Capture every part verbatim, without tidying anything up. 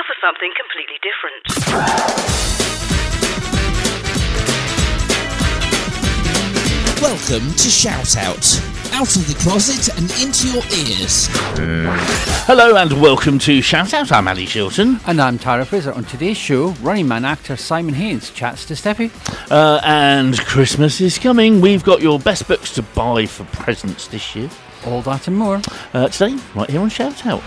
now for something completely different. Welcome to Shout Out. Out of the closet and into your ears. Hello and welcome to Shout Out. I'm Andy Shilton. And I'm Tara Fraser. On today's show, Running Man actor Simon Haynes chats to Steffi. Uh, and Christmas is coming. We've got your best books to buy for presents this year. All that and more. Uh, today, right here on Shout Out.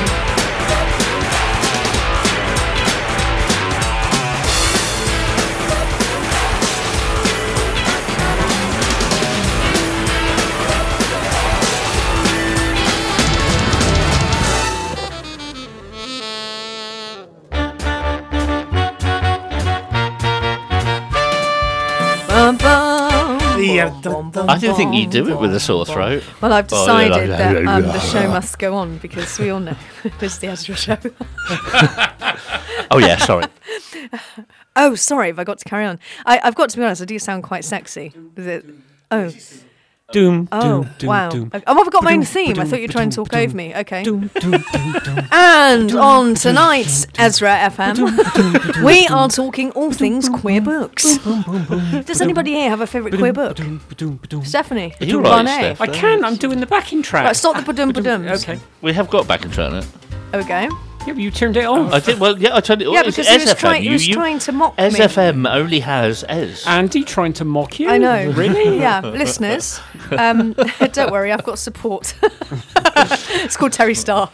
I didn't think you'd do it with a sore throat. Well, I've decided oh, yeah, that um, the show must go on because we all know it's the Ezra show. Oh, yeah, sorry. Oh, sorry, if I got to carry on. I, I've got to be honest, I do sound quite sexy. Is it? Oh. Doom, oh, doom, wow. Doom, doom. Oh, I've got my own theme. I thought you were trying to talk over me. Okay. Doom, doom, doom, doom. And on tonight's Ezra F M, we are talking all things queer books. Does anybody here have a favourite queer book? Stephanie? Are you right, Steph? I can, I'm doing the backing track. Right, stop the ba-dum ba-dums. Okay. We have got back and track it. Okay. Yeah, but you turned it off. I did, well, yeah, I turned it off. Yeah, because he was, try- he was you, trying to mock Ez me. F M only has Ez. Andy trying to mock you? I know. Really? Yeah, listeners, um, don't worry, I've got support. It's called Terry Starr.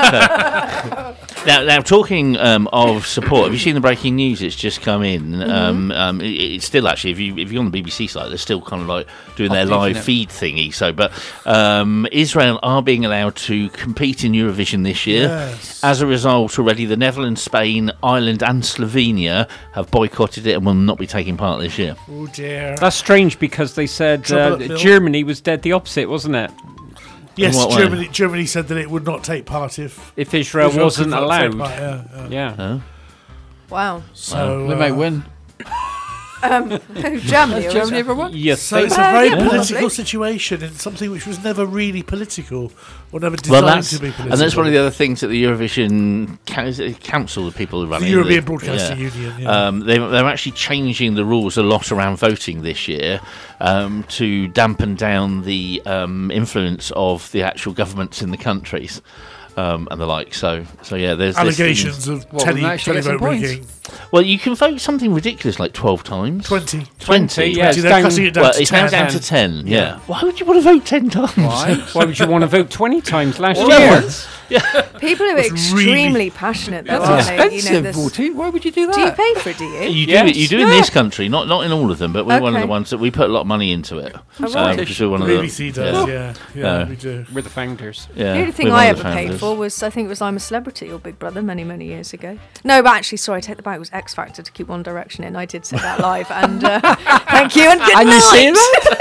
Now, now talking um, of support, have you seen the breaking news? It's just come in. Mm-hmm. Um, um, it, it's still actually, if you if you're on the B B C site, they're still kind of like doing their live it. feed thingy. So, but um, Israel are being allowed to compete in Eurovision this year. Yes. As a result, already the Netherlands, Spain, Ireland, and Slovenia have boycotted it and will not be taking part this year. Oh dear. That's strange because they said uh, Trouble at Germany was dead the opposite, wasn't it? Yes, what way? Germany. Germany said that it would not take part if If Israel, Israel wasn't could not allowed. take part, yeah, yeah. Yeah. Huh? Wow. So They uh, might win. Um, Germany. or Germany is- ever won? Yes, So they- it's a Uh, very yeah, political probably. situation and something which was never really political or never Well, designed that's to be political. and that's one of the other things that the Eurovision Ca- is it Council, the people who run the it, European the- Broadcasting yeah. Union. Yeah. Um, they, they're actually changing the rules a lot around voting this year um, to dampen down the um, influence of the actual governments in the countries um, and the like. So, so yeah, there's this Allegations thing- of Well, tele, we actually get some televote points. rigging. Well, you can vote something ridiculous like twelve times. Twenty. Twenty. yeah, Twenty. it's They're down- cutting it down Well, to it's now ten. down to ten. Yeah. Yeah. Why would you want to vote ten times? Why? Why would you want to vote twenty times last Well, year? once. People are That's extremely really- passionate, though, That's aren't they? expensive, You know, this- voting. Why would you do that? do you pay for it, do you? You do Yes. it. You do in this country, not not in all of them, but we're one of Okay. the ones that we put a lot of money into it. Oh, right. Um, because we're one The of the B B C does, yeah. yeah. Yeah, No. we do. We're the founders. Yeah, The only thing we're I one of ever the paid founders. for was, I think it was I'm a Celebrity or Big Brother many, many years ago. No, but actually, sorry, I take the back. It was X Factor to keep One Direction in. I did say that live, and uh, thank you, and good And night. you see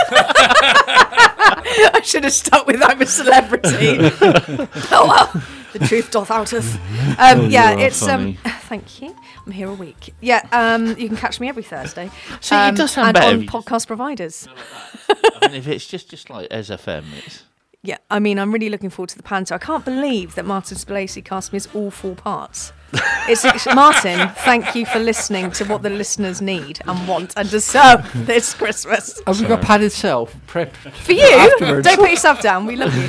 that? I should have stuck with I'm a Celebrity. Oh, well, the truth doth outeth. Um, Oh, yeah, you are it's... Um, funny. thank you. I'm here a week. Yeah, um, you can catch me every Thursday. See, it um, does sound and better on if you just- podcast providers. I mean, if it's just just like Ez F M, it's Yeah, I mean, I'm really looking forward to the panto. I can't believe that Martin Spilacci cast me as all four parts. It's, it's Martin, thank you for listening to what the listeners need and want and deserve this Christmas. Have we got padded self prep For you, afterwards? don't put yourself down. We love you.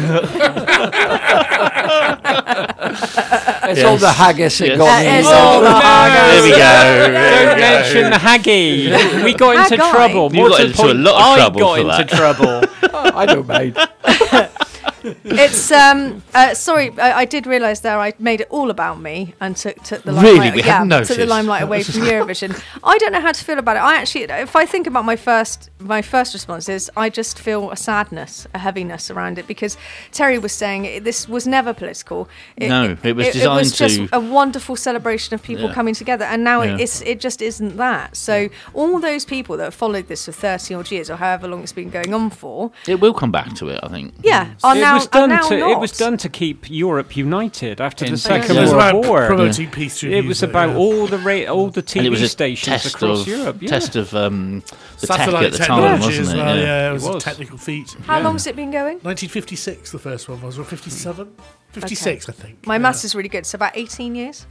It's all the haggis it Yes. got Uh, me. it's all the there we go. There Don't we mention go. the Haggy. We got into Haggai. trouble. You More got to the into a point, lot of I trouble got for into that. trouble. I don't mind. It's um uh, sorry, I, I did realise there I made it all about me and took took the Really? limelight. We yeah, hadn't took the noticed. limelight away from Eurovision. I don't know how to feel about it. I actually, if I think about my first my first response is I just feel a sadness, a heaviness around it because Terry was saying it, this was never political. It, No, it was it, designed was just to- a wonderful celebration of people Yeah. coming together, and now Yeah. it, it's it just isn't that. So all those people that have followed this for thirty odd years or however long it's been going on for, It will come back to it, I think. yeah, are It now now, it was are done now to not. it was done to keep Europe united after In- the Second It was World about War. promoting peace through It was music, about yeah. all the ra- all the T and V it was a stations test across of Europe. Yeah. test of um, the tech satellite at the time, technology wasn't as it? well. Yeah. Yeah, it was, It was. a technical feat. How Yeah. long's it been going? nineteen fifty-six, the first one was, or fifty-seven? fifty-six, I think. My yeah. maths is really good. It's about eighteen years.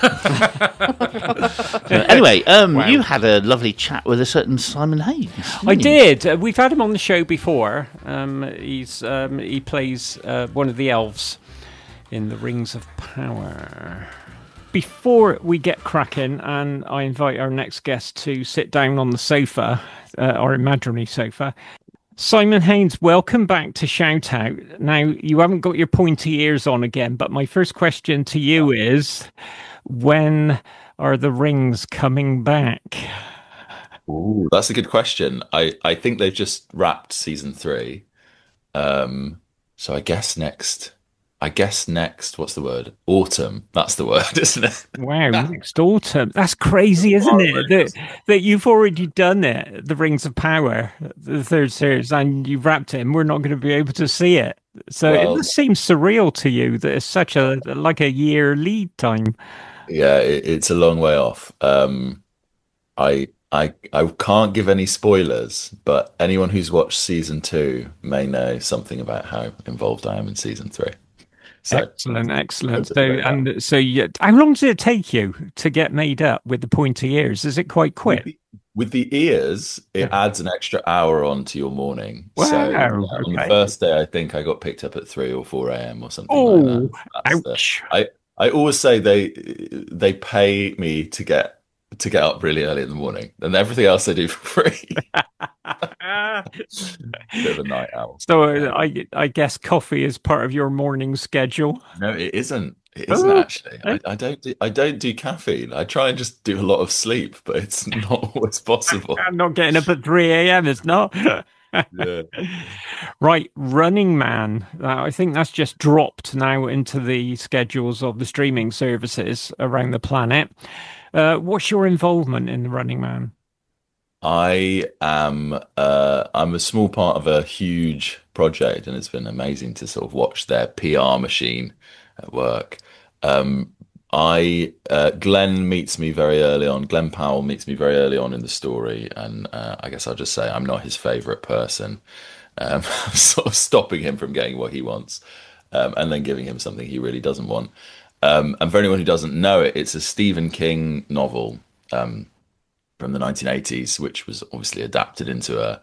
Uh, anyway, um, Wow. you had a lovely chat with a certain Simon Hayes. I didn't you? did. Uh, we've had him on the show before. Um, he's um, he plays uh, one of the elves in the Rings of Power. Before we get cracking, and I invite our next guest to sit down on the sofa, uh, our imaginary sofa. Simon Haynes, welcome back to Shout Out. Now, you haven't got your pointy ears on again, but my first question to you is, when are the rings coming back? Ooh, that's a good question. I, I think they've just wrapped season three. Um, so I guess next, I guess next, what's the word? Autumn. That's the word, isn't it? Wow, next autumn. That's crazy, isn't it? That, that you've already done it, the Rings of Power, the third series, and you've wrapped it, and we're not going to be able to see it. So Well- it just seems surreal to you that it's such a like a year lead time. Yeah, it, it's a long way off. Um, I I I can't give any spoilers, but anyone who's watched season two may know something about how involved I am in season three. So Excellent, excellent. That's So, about that. and so, you, how long does it take you to get made up with the pointy ears? Is it quite quick? With the, with the ears, it adds an extra hour on to your morning. Wow, So yeah, on the okay. first day, I think I got picked up at three or four a m or something Oh, like that. That's the- ouch! I I always say they they pay me to get to get up really early in the morning, and everything else I do for free. Bit of a night owl. So uh, I, I guess coffee is part of your morning schedule. No, it isn't. It isn't Oh, actually. I, I don't do I don't do caffeine. I try and just do a lot of sleep, but it's not always possible. I'm not getting up at three a m. It's not. Yeah. Right, Running Man. Uh, I think that's just dropped now into the schedules of the streaming services around the planet. Uh, what's your involvement in the Running Man? I am uh, I'm a small part of a huge project, and it's been amazing to sort of watch their P R machine at work. Um, I uh, Glenn meets me very early on. Glenn Powell meets me very early on in the story, and uh, I guess I'll just say I'm not his favorite person. Um, I'm sort of stopping him from getting what he wants, um, and then giving him something he really doesn't want. Um, and for anyone who doesn't know it, it's a Stephen King novel. Um, from the nineteen eighties, which was obviously adapted into a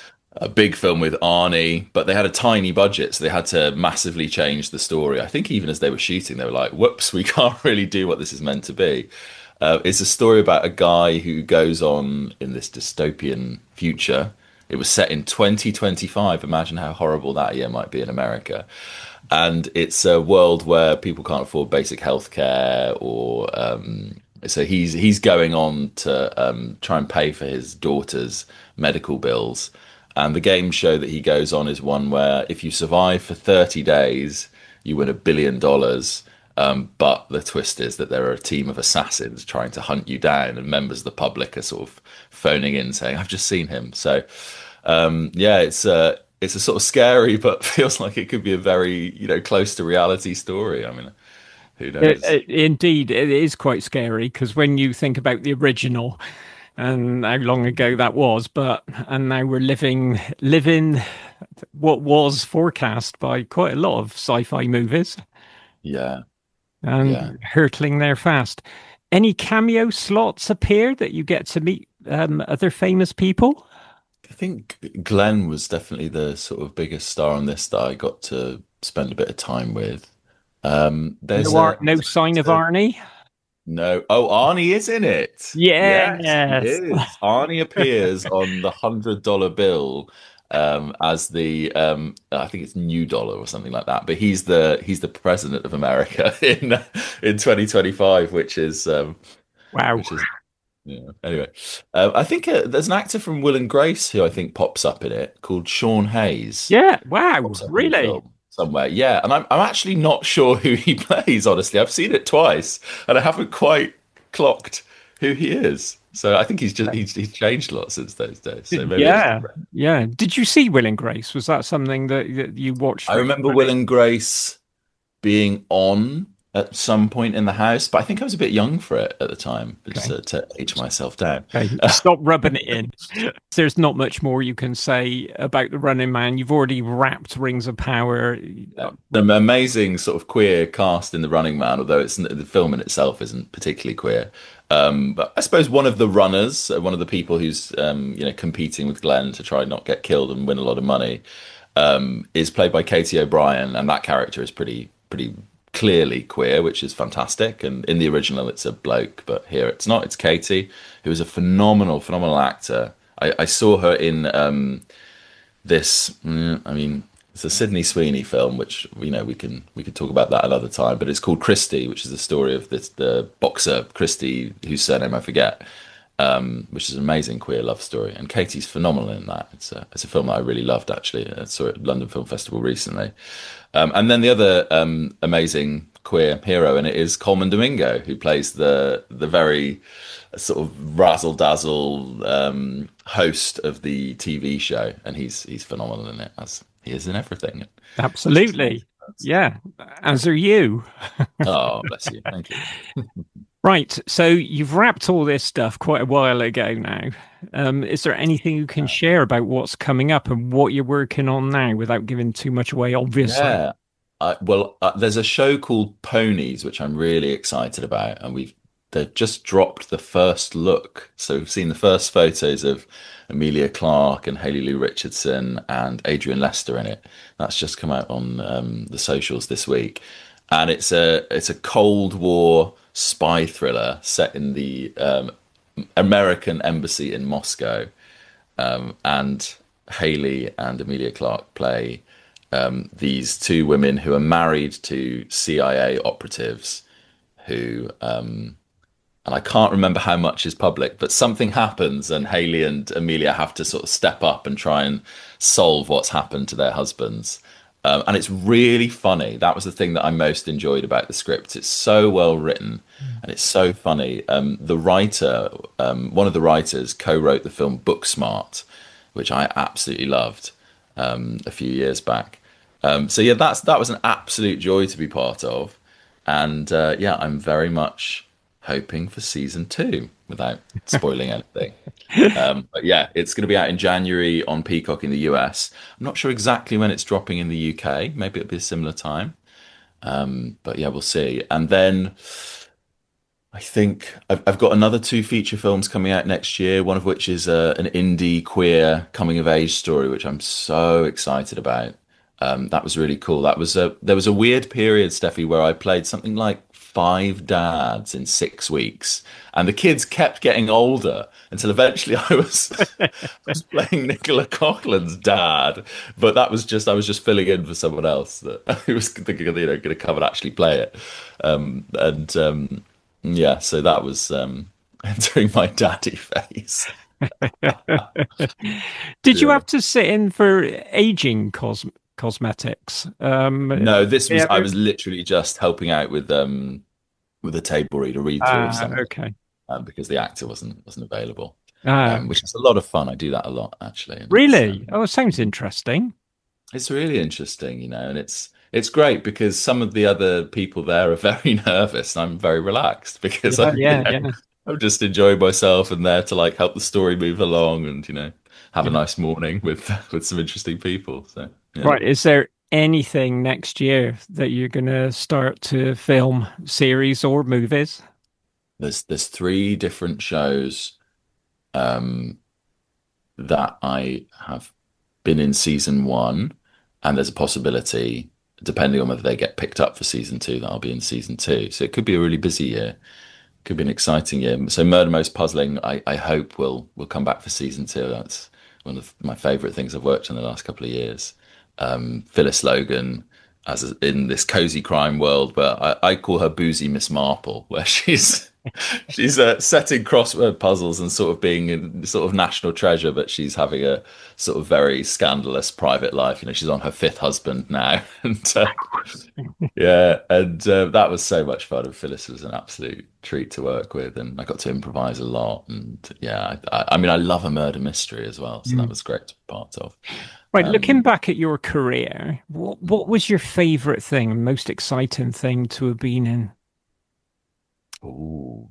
a big film with Arnie, but they had a tiny budget, so they had to massively change the story. I think even as they were shooting, they were like, whoops, we can't really do what this is meant to be. Uh, it's a story about a guy who goes on in this dystopian future. It was set in twenty twenty-five. Imagine how horrible that year might be in America. And it's a world where people can't afford basic healthcare, or um, so he's he's going on to um, try and pay for his daughter's medical bills. And the game show that he goes on is one where if you survive for thirty days, you win a billion dollars. Um, but the twist is that there are a team of assassins trying to hunt you down, and members of the public are sort of phoning in saying, "I've just seen him." So, um, yeah, it's a it's a sort of scary, but feels like it could be a very, you know, close to reality story. I mean, who knows? It, it, indeed, it is quite scary because when you think about the original and how long ago that was, but and now we're living living what was forecast by quite a lot of sci-fi movies. Yeah. And Yeah. hurtling there fast. Any cameo slots appear that you get to meet um, other famous people? I think Glenn was definitely the sort of biggest star on this that I got to spend a bit of time with. Um, there's No, Ar- a- no sign of a- Arnie. No. Oh, Arnie is in it. Yes. Yes, he is. Arnie appears on the hundred dollar bill um, as the um, I think it's New Dollar or something like that. But he's the he's the president of America in in twenty twenty-five, which is um, Wow. which is yeah. Anyway, um, I think uh, there's an actor from Will and Grace who I think pops up in it called Sean Hayes. Yeah. Wow. Pops up in the Really? film somewhere, yeah, and I'm I'm actually not sure who he plays. Honestly, I've seen it twice, and I haven't quite clocked who he is. So I think he's just he's, he's changed a lot since those days. So maybe yeah, yeah. Did you see Will and Grace? Was that something that, that you watched? I remember Will and Grace being on at some point in the house, but I think I was a bit young for it at the time, just okay. to, to age myself down. Okay. Stop rubbing it in. There's not much more you can say about The Running Man. You've already wrapped Rings of Power. The amazing sort of queer cast in The Running Man, although it's the film in itself isn't particularly queer. Um, but I suppose one of the runners, one of the people who's um, you know competing with Glenn to try and not get killed and win a lot of money, um, is played by Katie O'Brien, and that character is pretty pretty. clearly queer, which is fantastic. And in the original, it's a bloke, but here it's not. It's Katie, who is a phenomenal, phenomenal actor. I, I saw her in um, this. I mean, it's a Sydney Sweeney film, which you know we can we could talk about that another time. But it's called Christie, which is the story of this the boxer Christie, whose surname I forget, um, which is an amazing queer love story. And Katie's phenomenal in that. It's a it's a film that I really loved actually. I saw it at London Film Festival recently. Um, and then the other um, amazing queer hero in it is Coleman Domingo, who plays the the very sort of razzle dazzle um, host of the T V show, and he's he's phenomenal in it, as he is in everything. Absolutely, yeah. As are you. Oh, bless you. Thank you. Right, so you've wrapped all this stuff quite a while ago now. Um, is there anything you can share about what's coming up and what you're working on now without giving too much away, obviously? Yeah, uh, well, uh, there's a show called Ponies, which I'm really excited about, and we've they've just dropped the first look. So we've seen the first photos of Emilia Clarke and Hayley Lou Richardson and Adrian Lester in it. That's just come out on um, the socials this week. And it's a it's a Cold War spy thriller set in the um, American embassy in Moscow, um, and Hayley and Emilia Clarke play um, these two women who are married to C I A operatives who, um, and I can't remember how much is public, but something happens and Hayley and Emilia have to sort of step up and try and solve what's happened to their husbands. Um, and it's really funny. That was the thing that I most enjoyed about the script. It's so well written and it's so funny. Um, the writer, um, one of the writers, co-wrote the film Booksmart, which I absolutely loved um, a few years back. Um, so yeah, that's that was an absolute joy to be part of. And uh, yeah, I'm very much hoping for season two without spoiling anything. Um, but yeah, it's going to be out in January on Peacock in the U S. I'm not sure exactly when it's dropping in the U K. Maybe it'll be a similar time. Um, but yeah, we'll see. And then I think I've, I've got another two feature films coming out next year, one of which is uh, an indie queer coming of age story, which I'm so excited about. Um, that was really cool. That was a, there was a weird period, Steffi, where I played something like five dads in six weeks, and the kids kept getting older until eventually I was, I was playing Nicola Coughlan's dad. But that was just I was just filling in for someone else that who was thinking, you know, going to come and actually play it. Um, and um, yeah, so that was um, entering my daddy phase. Did you have to sit in for aging cos- cosmetics? Um, no, this was yeah, I was literally just helping out with um with a table read, a read through uh, of something. Okay. Um, because the actor wasn't wasn't available, Ah. um, which is a lot of fun. I do that a lot actually. And Really? It's, um, Oh, it sounds interesting. it's really interesting, you know, and it's it's great because some of the other people there are very nervous, and I'm very relaxed because Yeah, I'm, you yeah, know, yeah. I'm just enjoying myself and there to like help the story move along and you know have a nice morning with with some interesting people. So yeah. Right. Is there anything next year that you're going to start to film, series or movies? There's there's three different shows um, that I have been in season one, and there's a possibility, depending on whether they get picked up for season two, that I'll be in season two. So it could be a really busy year. Could be an exciting year. So Murder Most Puzzling, I, I hope will will come back for season two. That's one of my favourite things I've worked on the last couple of years. Um, Phyllis Logan as a, in this cozy crime world, but I, I call her Boozy Miss Marple, where she's she's uh, setting crossword puzzles and sort of being a sort of national treasure, but she's having a sort of very scandalous private life. You know, she's on her fifth husband now, and uh, yeah, and uh, that was so much fun. And Phyllis was an absolute treat to work with, and I got to improvise a lot. And yeah, I, I mean, I love a murder mystery as well, so mm. that was great to be part of. Right, um, looking back at your career, what what was your favourite thing, most exciting thing to have been in? Ooh.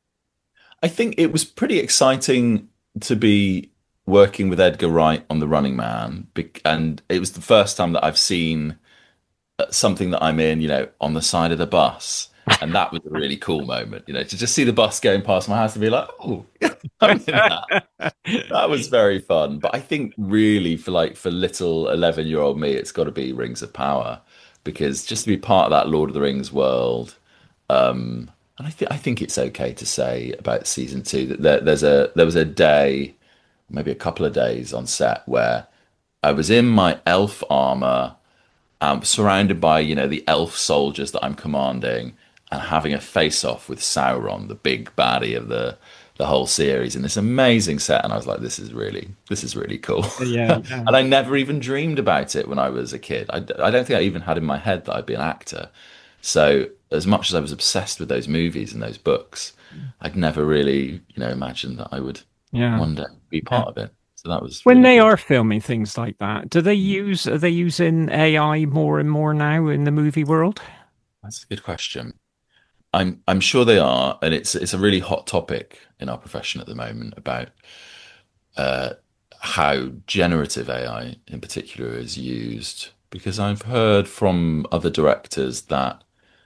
I think it was pretty exciting to be working with Edgar Wright on The Running Man, and it was the first time that I've seen something that I'm in, you know, on the side of the bus, and that was a really cool moment, you know, to just see the bus going past my house and be like, oh, I'm in that. That was very fun. But I think really for like for little eleven year old me, it's got to be Rings of Power, because just to be part of that Lord of the Rings world. Um, And I think I think it's okay to say about season two that there, there's a there was a day, maybe a couple of days on set where I was in my elf armor, um, surrounded by you know the elf soldiers that I'm commanding, and having a face off with Sauron, the big baddie of the the whole series, in this amazing set. And I was like, this is really this is really cool. Yeah, yeah. And I never even dreamed about it when I was a kid. I, I don't think I even had in my head that I'd be an actor. So as much as I was obsessed with those movies and those books, I'd never really, you know, imagined that I would yeah. one day be part yeah. of it. So that was when really they cool. are filming things like that. Do they use are they using A I more and more now in the movie world? That's a good question. I'm I'm sure they are, and it's it's a really hot topic in our profession at the moment about uh, how generative A I in particular is used. Because I've heard from other directors that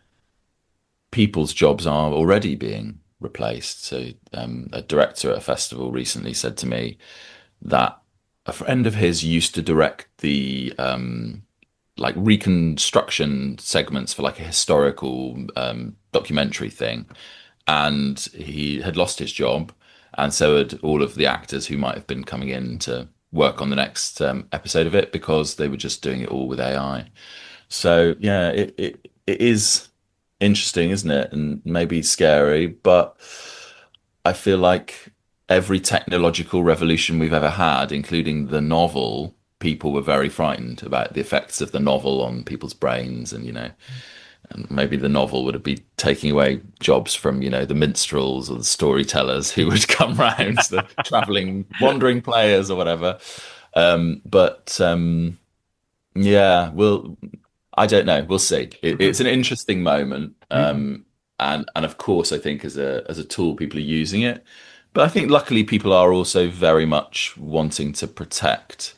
people's jobs are already being replaced. So um, a director at a festival recently said to me that a friend of his used to direct the um, like reconstruction segments for like a historical um, documentary thing, and he had lost his job, and so had all of the actors who might have been coming in to work on the next um, episode of it, because they were just doing it all with A I. So yeah, it it, it is interesting, isn't it? And maybe scary, but I feel like every technological revolution we've ever had, including the novel, people were very frightened about the effects of the novel on people's brains, and you know, and maybe the novel would be taking away jobs from, you know, the minstrels or the storytellers who would come round, the traveling, wandering players or whatever. Um, but um, yeah, we'll. I don't know. We'll see. It, it's an interesting moment, um, and and of course, I think as a as a tool, people are using it. But I think luckily, people are also very much wanting to protect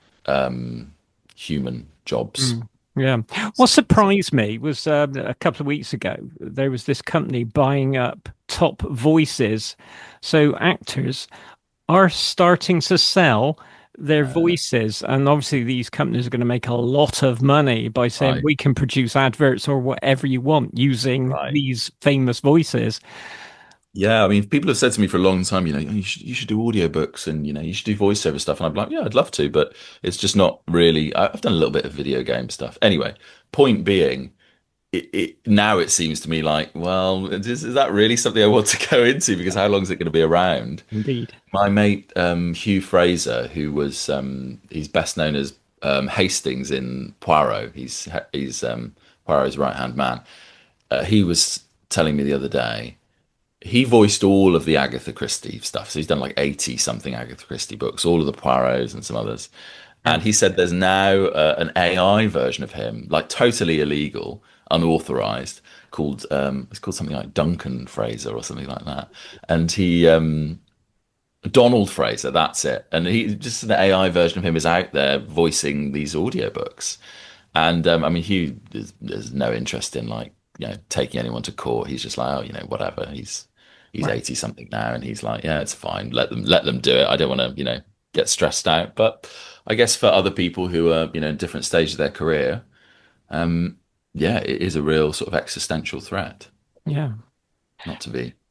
um, human jobs. Mm. Yeah. What surprised me was um, a couple of weeks ago, there was this company buying up top voices. So actors are starting to sell their voices. And obviously these companies are going to make a lot of money by saying Right. we can produce adverts or whatever you want using Right. these famous voices. Yeah, I mean, people have said to me for a long time, you know, you should you should do audiobooks and you know you should do voiceover stuff, and I'm like, yeah, I'd love to, but it's just not really. I- I've done a little bit of video game stuff. Anyway, point being, it, it now it seems to me like, well, is, is that really something I want to go into? Because how long is it going to be around? Indeed. My mate um, Hugh Fraser, who was um, he's best known as um, Hastings in Poirot. He's he's um, Poirot's right hand man. Uh, he was telling me the other day. He voiced all of the Agatha Christie stuff. So he's done like eighty something Agatha Christie books, all of the Poirots and some others. And he said there's now uh, an A I version of him, like totally illegal, unauthorized, called um, it's called something like Duncan Fraser or something like that. And he um, Donald Fraser, that's it. And he just an A I version of him is out there voicing these audiobooks. And um, I mean, Hugh, there's, there's no interest in like you know taking anyone to court. He's just like, oh, you know, whatever. He's He's Right. eighty something now, and he's like, yeah, it's fine. Let them let them do it. I don't want to, you know, get stressed out. But I guess for other people who are, you know, in different stages of their career, um, yeah, it is a real sort of existential threat Yeah. not to be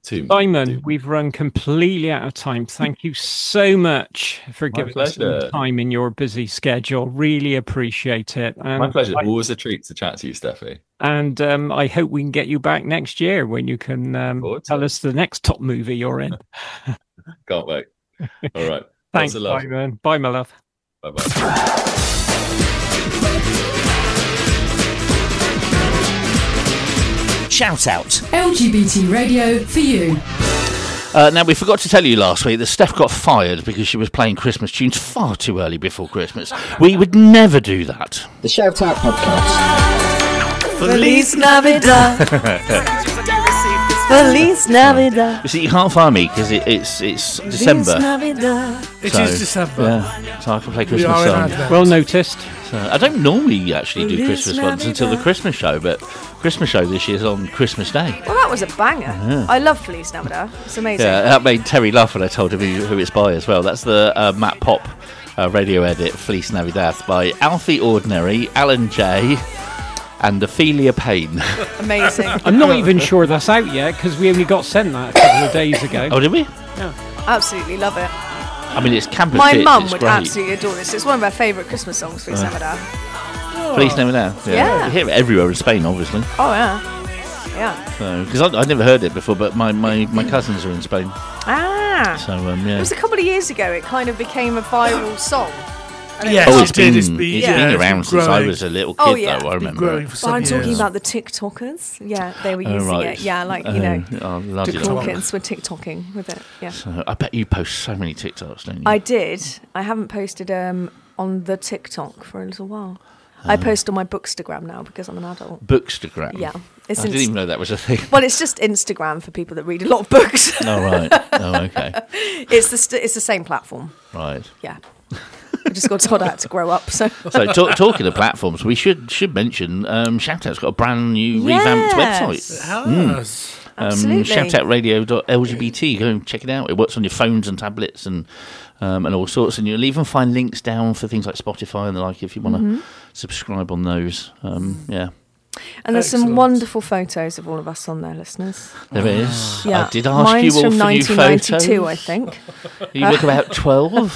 Two. Simon, two. we've run completely out of time. Thank you so much for My giving us pleasure. some time in your busy schedule. Really appreciate it. And My pleasure. I, Always a treat to chat to you, Steffi. and um, I hope we can get you back next year when you can um, Forward to tell it. us the next top movie you're in. Can't wait. All right. Thanks, Lots of love. Simon. Bye, my love. Bye bye. Shout out. L G B T radio for you. Uh, now, we forgot to tell you last week that Steph got fired because she was playing Christmas tunes far too early before Christmas. We would never do that. The Shout Out Podcast. Feliz Navidad. Feliz Navidad. You see, you can't find me because it, it's it's Feliz December. Navidad. It So, is December. Yeah, so I can play We Christmas are in songs. Advent. Well noticed. So I don't normally actually do Feliz Christmas ones until the Navidad. Christmas show, but Christmas show this year is on Christmas Day. Well, that was a banger. I love Feliz Navidad. It's amazing. Yeah, that made Terry laugh when I told him who, who it's by as well. That's the uh, Matt Pop uh, radio edit, Feliz Navidad, by Alfie Ordinary, Alan J, and Ophelia Payne. Amazing. I'm not even sure that's out yet because we only got sent that a couple of days ago. Oh, did we? Absolutely love it. I mean, it's campus My hits, mum it's would great. absolutely adore this. It's one of her favourite Christmas songs, Feliz Navidad. Feliz Navidad. Yeah. Yeah. You hear it everywhere in Spain, obviously. Oh, yeah. Yeah. Because I'd never heard it before, but my, my, my cousins are in Spain. Ah. So, um, It yeah. was a couple of years ago. It kind of became a viral song. Yes, Oh, it it's did. been, It's been, it's yeah, been it's around been since I growing. was a little kid, Oh, yeah. though, I Been remember. growing for But some I'm talking years. about the TikTokers. Yeah, they were Oh, using right. it. Yeah, like, you Oh, know, oh, the bloody hell. Hawkins were TikToking with it. Yeah. So I bet you post so many TikToks, don't you? I did. I haven't posted um, on the TikTok for a little while. I post on my Bookstagram now because I'm an adult. Bookstagram. Yeah. It's I didn't inst- even know that was a thing. Well, it's just Instagram for people that read a lot of books. Oh, right. Oh, okay. it's the st- it's the same platform. Right. Yeah. I just got told I had to grow up. So So talk, talking of platforms, we should should mention um, Shoutout's got a brand new revamped Yes. website. Has. Um, Absolutely. shoutout radio dot L G B T. Go and check it out. It works on your phones and tablets and um, and all sorts. And you'll even find links down for things like Spotify and the like if you want to Mm-hmm. subscribe on those. Um, yeah, and there's some Excellent. wonderful photos of all of us on there, listeners. there is. Yeah. I did ask Mine's you all from for new nineteen ninety-two, photos. I think. You look about twelve.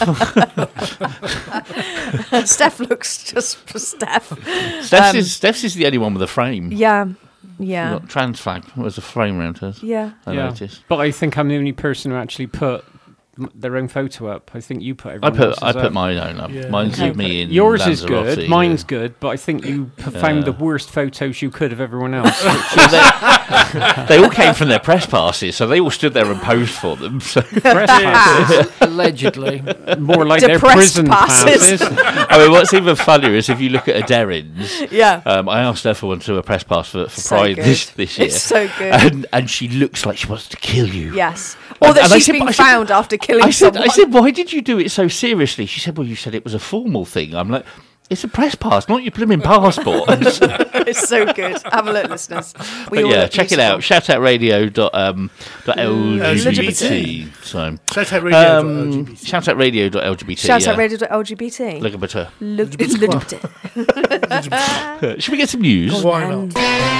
Steph looks just for Steph. Steph's, Um, is, Steph's is the only one with a frame. Yeah. You've Yeah. got trans flag. There's a frame around hers. Yeah. I Yeah. noticed. But I think I'm the only person who actually put m- their own photo up. I think you put I everyone put else's I put up. mine own up. Yeah. Mine's Okay. of me in Yours is Lanzarote, good, mine's yeah. good, but I think you p- found Yeah. the worst photos you could of everyone else. Well, they, they all came from their press passes, so they all stood there and posed for them. So. Press passes, Allegedly. more like their Depressed prison passes. passes. I mean, what's even funnier is if you look at Adarin's. Yeah. Um, I asked her for one to a press pass for, for So Pride good. this this year. It's so good. and and she looks like she wants to kill you. Yes. Or And- that and I she's said- been I said- found after killing I said, someone. I said, why did you do it so seriously? She said, well, you said it was a formal thing. I'm like, it's a press pass, not your blooming passport. It's so good. Have a look, listeners. We But all yeah, look check it beautiful. out. Shoutout radio dot um dot L G B T. So Shout out radio. um, shoutout radio dot L G B T. Shout yeah. out radio dot L G B T. Look at her. Look, it's look at it. Should we get some news? Why not?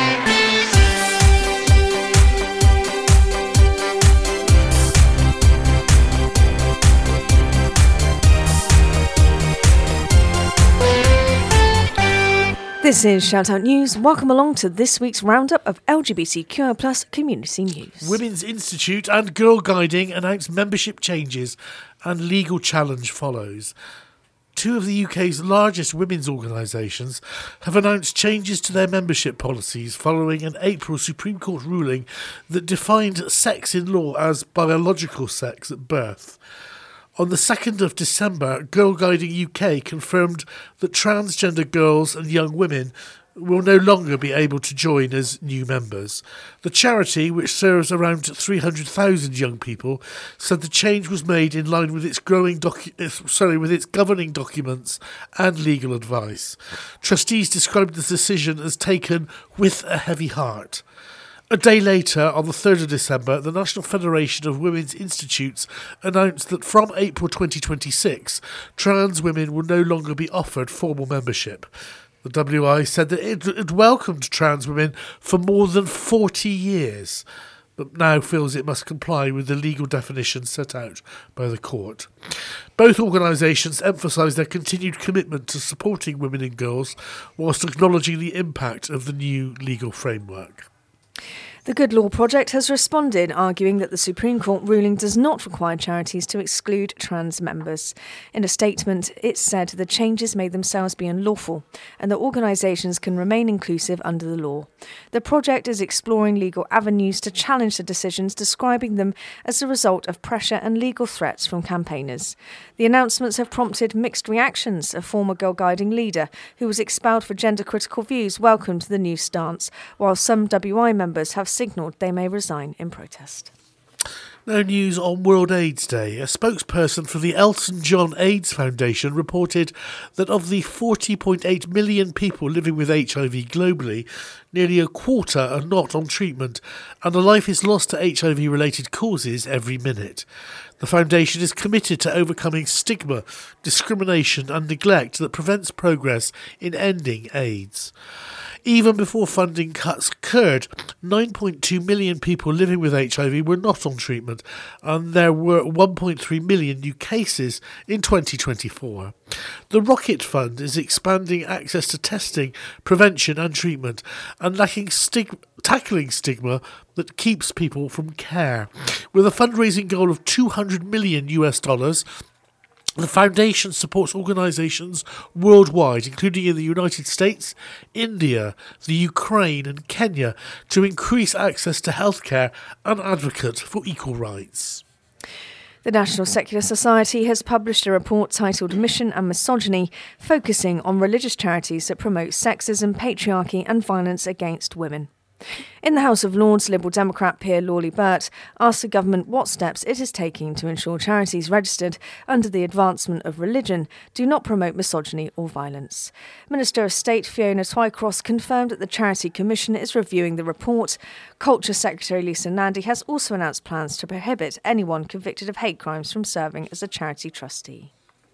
This is Shout Out News. Welcome along to this week's roundup of L G B T Q I plus community news. Women's Institute and Girl Guiding announce membership changes and legal challenge follows. Two of the U K's largest women's organisations have announced changes to their membership policies following an April Supreme Court ruling that defined sex in law as biological sex at birth. On the second of December, Girl Guiding U K confirmed that transgender girls and young women will no longer be able to join as new members. The charity, which serves around three hundred thousand young people, said the change was made in line with its growing docu- sorry, with its governing documents and legal advice. Trustees described the decision as taken with a heavy heart. A day later, on the third of December, the National Federation of Women's Institutes announced that from April twenty twenty-six, trans women will no longer be offered formal membership. The W I said that it had welcomed trans women for more than forty years. but now feels it must comply with the legal definitions set out by the court. Both organisations emphasise their continued commitment to supporting women and girls whilst acknowledging the impact of the new legal framework. The Good Law Project has responded, arguing that the Supreme Court ruling does not require charities to exclude trans members. In a statement, it said the changes may themselves be unlawful and that organisations can remain inclusive under the law. The project is exploring legal avenues to challenge the decisions, describing them as a result of pressure and legal threats from campaigners. The announcements have prompted mixed reactions. A former Girl Guiding leader who was expelled for gender-critical views welcomed the new stance, while some W I members have signalled they may resign in protest. No news on World AIDS Day. A spokesperson for the Elton John AIDS Foundation reported that of the forty point eight million people living with H I V globally, nearly a quarter are not on treatment, and a life is lost to H I V-related causes every minute. The foundation is committed to overcoming stigma, discrimination and neglect that prevents progress in ending AIDS. Even before funding cuts occurred, nine point two million people living with H I V were not on treatment, and there were one point three million new cases in twenty twenty-four. The Rocket Fund is expanding access to testing, prevention and treatment, and lacking stig- tackling stigma that keeps people from care. With a fundraising goal of two hundred million US dollars, the foundation supports organisations worldwide, including in the United States, India, the Ukraine and Kenya, to increase access to healthcare and advocate for equal rights. The National Secular Society has published a report titled Mission and Misogyny, focusing on religious charities that promote sexism, patriarchy and violence against women. In the House of Lords, Liberal Democrat Pierre Lawley-Burt asked the government what steps it is taking to ensure charities registered under the advancement of religion do not promote misogyny or violence. Minister of State Fiona Twycross confirmed that the Charity Commission is reviewing the report. Culture Secretary Lisa Nandy has also announced plans to prohibit anyone convicted of hate crimes from serving as a charity trustee.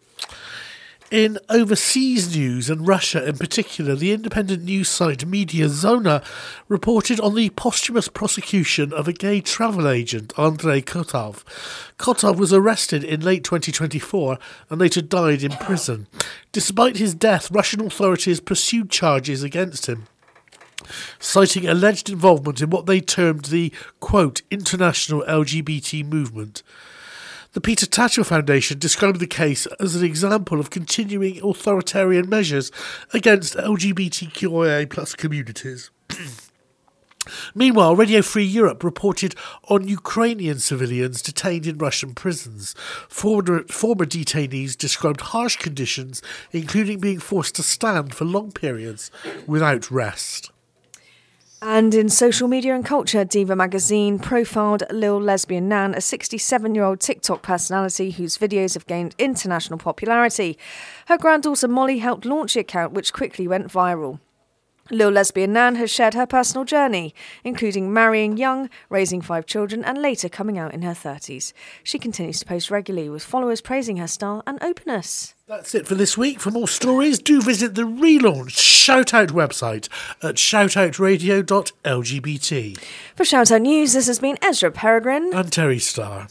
In overseas news, and Russia in particular, the independent news site Media Zona reported on the posthumous prosecution of a gay travel agent, Andrei Kotov. Kotov was arrested in late twenty twenty-four and later died in prison. Despite his death, Russian authorities pursued charges against him, citing alleged involvement in what they termed the, quote, international L G B T movement. The Peter Tatchell Foundation described the case as an example of continuing authoritarian measures against L G B T Q I A plus communities. Meanwhile, Radio Free Europe reported on Ukrainian civilians detained in Russian prisons. Former, former detainees described harsh conditions, including being forced to stand for long periods without rest. And in social media and culture, Diva magazine profiled Lil Lesbian Nan, a sixty-seven-year-old TikTok personality whose videos have gained international popularity. Her granddaughter Molly helped launch the account, which quickly went viral. Lil Lesbian Nan has shared her personal journey, including marrying young, raising five children, and later coming out in her thirties. She continues to post regularly, with followers praising her style and openness. That's it for this week. For more stories, do visit the relaunched Shoutout website at shoutout radio dot L G B T. For Shoutout News, this has been Ezra Peregrine and Terry Starr.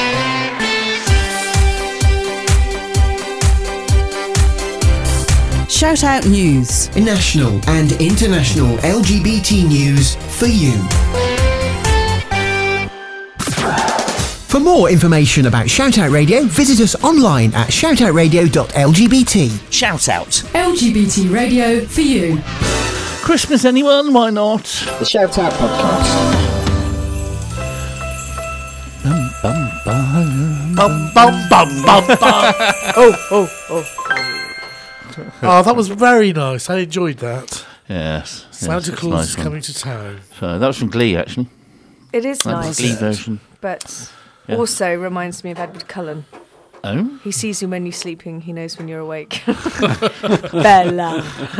Shoutout News. National and international L G B T news for you. For more information about Shoutout Radio, visit us online at shoutout radio dot L G B T. Shoutout. L G B T radio for you. Christmas, anyone? Why not? The Shoutout Podcast. Bum, bum, bum. Bum, bum, bum, bum, bum. Oh, oh, oh. Oh, that was very nice. I enjoyed that. Yes. Santa yes, Claus nice is one. coming to town. So that was from Glee, actually. It is That's nice, the Glee version. but Yeah. also reminds me of Edward Cullen. Oh? He sees you when you're sleeping, he knows when you're awake. Bella.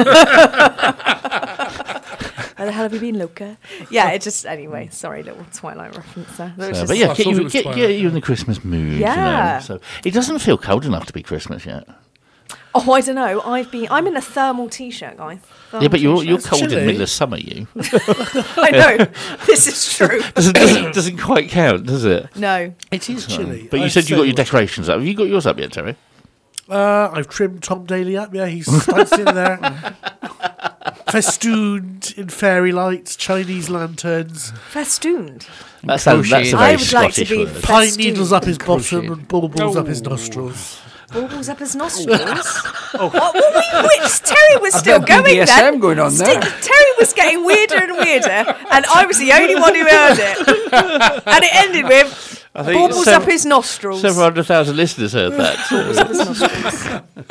Where the hell have you been, Luca? Yeah, it just, anyway, sorry, little Twilight reference there. That was So, just- but yeah, I get thought it you, was get, Twilight. get you in the Christmas mood. Yeah. You know, so it doesn't feel cold enough to be Christmas yet. Oh, I don't know. I've been. I'm in a thermal t-shirt, guys. Thermal Yeah, but you're you're t-shirt. cold in the chilly. middle of summer, you. I know. This is true. doesn't, doesn't, doesn't quite count, does it? No. It is chilly. But you I'd said you say got your it was- decorations up. Have you got yours up yet, Terry? Uh, I've trimmed Tom Daly up. Yeah, he's standing in there, festooned in fairy lights, Chinese lanterns, Festooned. That sounds, that's a Crocheted. very I would like to Scottish be word. pine festooned. needles up his bottom, Crocheted. and baubles up his Oh. nostrils. Baubles up his nostrils. What, what, were- which Terry was still bit of going B D S then. M going on Sti- there. Terry was getting weirder and weirder, and I was the only one who heard it. And it ended with I think baubles sev- up his nostrils. Several hundred thousand listeners heard that. Baubles up his nostrils.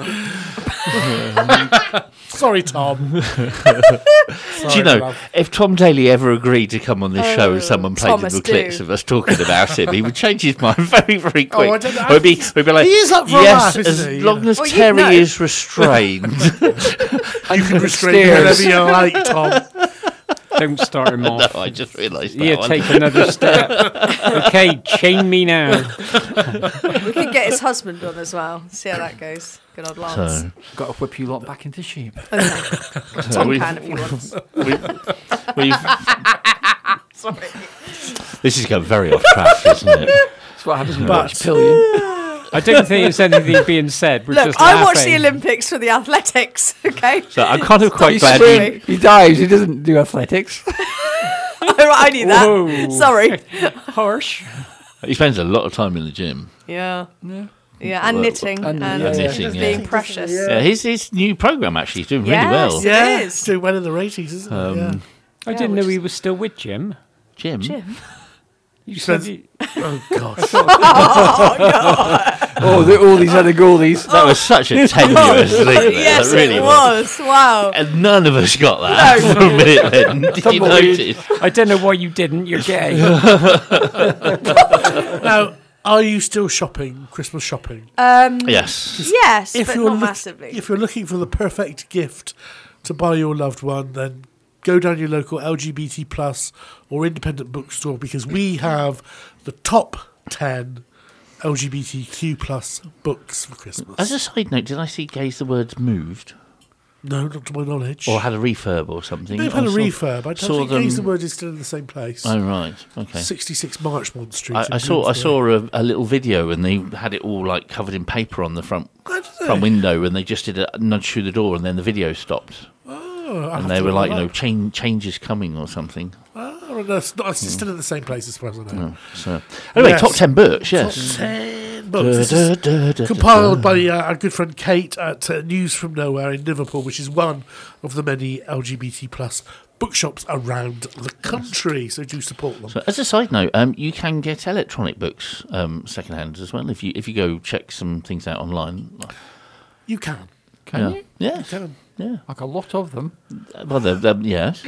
Sorry, Tom. Do Sorry, you know, love. if Tom Daly ever agreed to come on this show Oh, and someone played Thomas, little clips do. of us talking about him, he would change his mind very, very quick. Oh, I don't know. We'd be, we'd be like, He is up for a yes, laugh, isn't as he? long Yeah. as Well, you Terry know. is restrained. You can restrain me Stairs. whenever you like, Tom. Don't start him no, off. I just realised that Yeah, one. take another step. Okay, chain me now. We could get his husband on as well. See how that goes. Good old Lance. So, Got to whip you lot back into shape. Okay. so Tom we've- can if he wants. we've, Sorry. this is going very off track, isn't it? That's what happens when you But- watch Pillion. I don't think there's anything being said. We're Look, just I watch the laughing. Olympics for the athletics, okay? So I'm kind of quite He's glad sprint, you... he dives, he doesn't do athletics. I knew that. Whoa. Sorry. Harsh. He spends a lot of time in the gym. Yeah. Yeah, and Well, knitting. and- And, yeah, yeah. knitting, being yeah. precious. Yeah, his, his new programme actually is doing really Yes. well. It Yeah, is. it's doing well in the ratings, isn't it? Um, Yeah. I Yeah, didn't which know he is- was still with Jim. Jim? Jim. You Spends- said he, Oh gosh. Oh, the, all these other goalies. That was such a tenuous link there. Yes, that really it was. was. Wow. And none of us got that for a minute then. Did you notice? I don't know why you didn't. You're gay. Now, are you still shopping? Christmas shopping? Um, Yes. yes, If but you're not look- massively. If you're looking for the perfect gift to buy your loved one, then go down your local L G B T plus or independent bookstore, because we have the top ten L G B T Q plus books for Christmas. As a side note, did I see Gaze the Words moved? No, not to my knowledge. Or had a refurb or something? They've had I a saw- refurb. I don't saw think them- Gaze the Word is still in the same place. Oh, right. Okay. sixty-six Marchmont Street. I, in I saw I Bloomsbury. saw a, a little video and they had it all like covered in paper on the front Oh, did they? front window, and they just did a nudge through the door and then the video stopped. Oh, I'll have And to they were look like, that you know, up. chain, change is coming or something. Oh, no, it's, not, it's still in the same place as far as I know. So anyway, Yes. top ten books, yes. Top ten books. This is Da, da, da, da, compiled da. by uh, our good friend Kate at uh, News from Nowhere in Liverpool, which is one of the many L G B T plus bookshops around the country. So do support them. So as a side note, um, you can get electronic books um, secondhand as well if you if you go check some things out online. You can. Can yeah. you? Yeah, You can. yeah. Like a lot of them. Well, they're, they're, yes.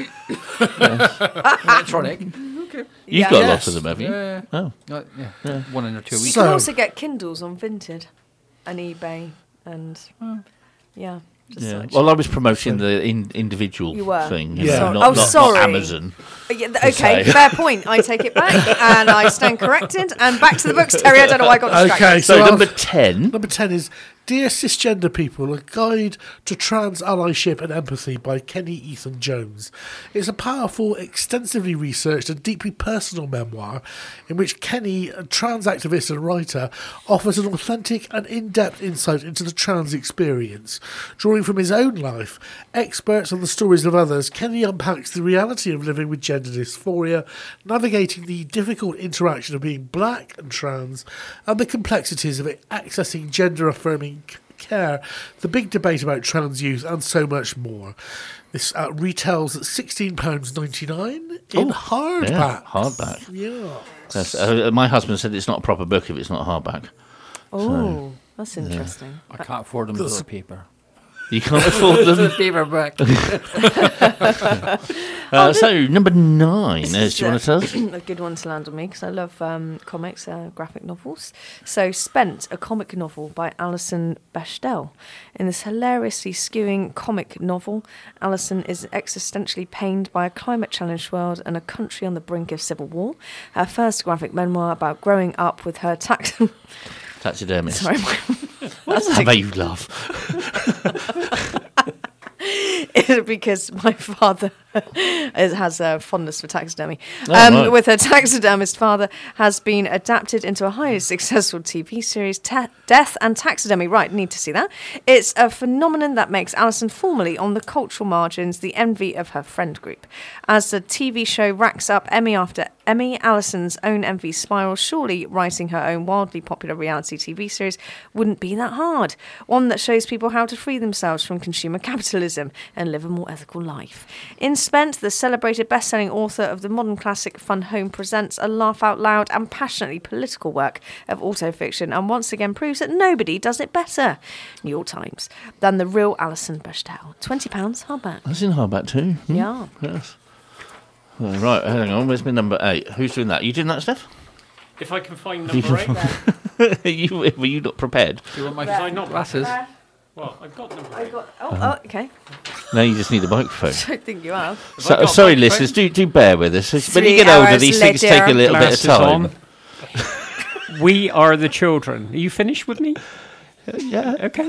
Electronic. You've Yeah. got a lot Yes. of them, have you? Yeah. Oh, Uh, yeah. One in or two You weeks. So- can also get Kindles on Vinted and eBay and yeah. Just yeah. such. Well, I was promoting the in, individual You were. thing, you Yeah. know, Sorry. not, Oh, not, not sorry. Amazon. Uh, yeah, th- okay, say. fair point. I take it back and I stand corrected. And back to the books, Terry. I don't know why I got distracted. Okay, So, so, I'll- number ten. Number ten is Dear Cisgender People, A Guide to Trans Allyship and Empathy by Kenny Ethan Jones. It's a powerful, extensively researched and deeply personal memoir in which Kenny, a trans activist and writer, offers an authentic and in-depth insight into the trans experience. Drawing from his own life, experts on the stories of others, Kenny unpacks the reality of living with gender dysphoria, navigating the difficult interaction of being black and trans, and the complexities of it accessing gender-affirming c- care, the big debate about trans youth, and so much more. This uh, retails at sixteen pounds ninety-nine in Oh, hardback. Yeah, hardback. Yeah. That's, uh, my husband said it's not a proper book if it's not hardback. Oh, that's interesting. I can't afford them That's- for paper. You can't afford them. Paperback. Uh, so, number nine, This uh, is, do you want to tell us? a good one to land on me because I love um, comics, uh, graphic novels. So, Spent, a comic novel by Alison Bechdel. In this hilariously skewing comic novel, Alison is existentially pained by a climate-challenged world and a country on the brink of civil war. Her first graphic memoir about growing up with her tax... Taxidermist. Sorry, my, What's that made you laugh? Because my father has a fondness for taxidermy. Oh, um, right. With her taxidermist father has been adapted into a highly successful T V series, Ta- Death and Taxidermy. Right, need to see that. It's a phenomenon that makes Alison formally on the cultural margins the envy of her friend group. As the T V show racks up Emmy after Emmy, Alison's own envy spirals. Surely writing her own wildly popular reality T V series wouldn't be that hard. One that shows people how to free themselves from consumer capitalism and live a more ethical life. In Spent, the celebrated best-selling author of the modern classic Fun Home presents a laugh-out-loud and passionately political work of autofiction and once again proves that nobody does it better, New York Times, than the real Alison Bechdel. twenty pounds hardback. That's in hardback too. Hmm? Yeah. Yes. Oh, right, hang on. Where's my number eight? Who's doing that? You doing that, Steph? If I can find number eight. Are you, were you not prepared? Do you want my Have I not glasses? Well, I've got number I eight. got. Oh, Uh-huh. oh, okay. No, you just need a microphone. I don't think you have. So, got sorry, a listeners, do do bear with us. When Three you get older, hours these things later. take a little bit of Glasses time. on. We are the children. Are you finished with me? Yeah. Okay.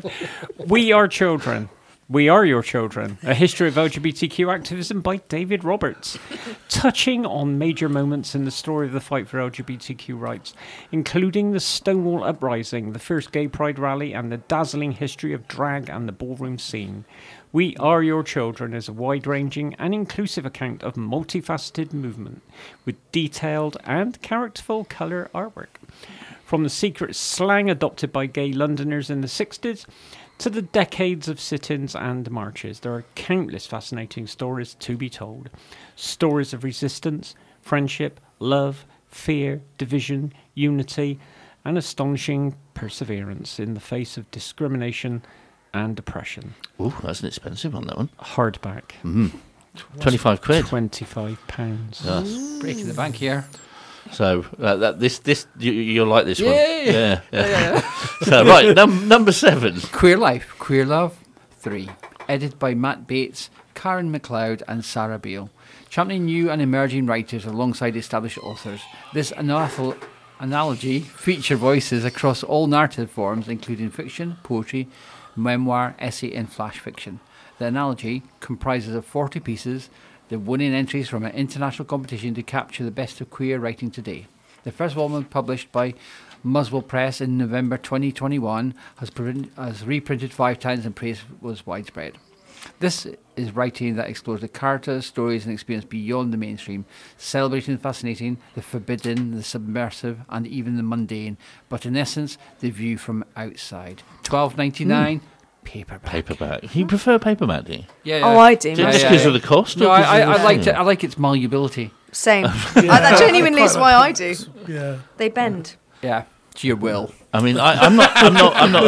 We are children. We Are Your Children, a history of L G B T Q activism by David Roberts, touching on major moments in the story of the fight for L G B T Q rights, including the Stonewall Uprising, the first gay pride rally, and the dazzling history of drag and the ballroom scene. We Are Your Children is a wide-ranging and inclusive account of multifaceted movement, with detailed and characterful colour artwork. From the secret slang adopted by gay Londoners in the sixties, to the decades of sit-ins and marches, there are countless fascinating stories to be told. Stories of resistance, friendship, love, fear, division, unity, and astonishing perseverance in the face of discrimination and oppression. Ooh, that's an expensive one, that one. Hardback. Mm. twenty-five quid. twenty-five pounds. Yes. Breaking the bank here. So uh, that this this you, you'll like this one. Yeah. Yeah. yeah. So right, num- number seven. Queer Life, Queer Love three. Edited by Matt Bates, Karen McLeod and Sarah Beale. Championing new and emerging writers alongside established authors. This anal- analogy features voices across all narrative forms, including fiction, poetry, memoir, essay and flash fiction. The analogy comprises of forty pieces, the winning entries from an international competition to capture the best of queer writing today. The first volume, published by Muswell Press in November twenty twenty-one, has, print, has reprinted five times and praise was widespread. This is writing that explores the characters, stories and experience beyond the mainstream, celebrating the fascinating, the forbidden, the submersive and even the mundane, but in essence, the view from outside. twelve ninety-nine. Mm. Paperback. Paperback. You prefer paperback, do you? Yeah, Oh, I do. Just yeah, because yeah. of the cost? No, or I, 'cause I, of the I liked thing? it. I like its malleability. Same. I, that genuinely is why I do. Yeah. They bend. Yeah, to your will. I mean, I, I'm not, I'm not, I'm not,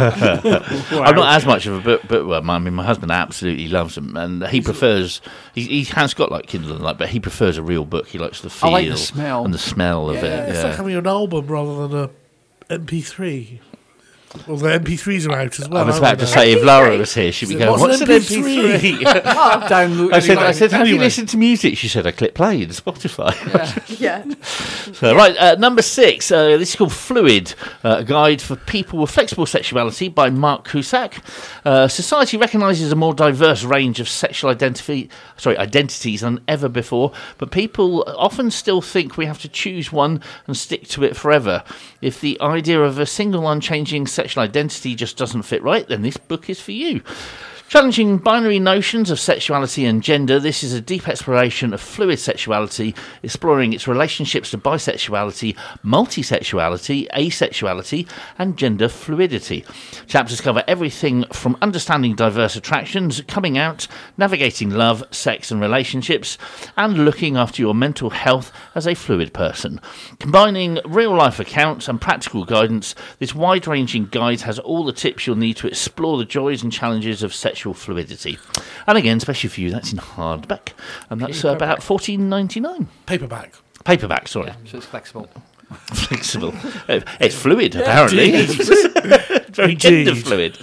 I'm not as much of a book, but well, I mean, my husband absolutely loves them, and he prefers. He, he has got like Kindle and like, but he prefers a real book. He likes the feel I like the smell. and the smell of Yeah, it. it's Yeah. like having an album rather than a M P three. Well, the M P threes are out as well. I was aren't about to they? say, if Laura was here, she'd be going, What's "What's an an M P three?" M P three?" Download. I said, I said, have you Anyway. listened to music? She said, I click play in Spotify. Yeah. So, right, uh, number six. Uh, this is called Fluid, uh, a guide for people with flexible sexuality by Mark Cusack. Uh, society recognises a more diverse range of sexual identity, sorry, identities than ever before, but people often still think we have to choose one and stick to it forever. If the idea of a single unchanging sexual identity just doesn't fit right, then this book is for you. Challenging binary notions of sexuality and gender, this is a deep exploration of fluid sexuality, exploring its relationships to bisexuality, multisexuality, asexuality, and gender fluidity. Chapters cover everything from understanding diverse attractions, coming out, navigating love, sex and relationships, and looking after your mental health as a fluid person. Combining real-life accounts and practical guidance, this wide-ranging guide has all the tips you'll need to explore the joys and challenges of sexual fluidity. And again, especially for you, that's in hardback, and that's uh, about fourteen ninety-nine. Paperback. Paperback, sorry. So it's flexible. Flexible. Uh, It's fluid, apparently. very Indeed. gender fluid.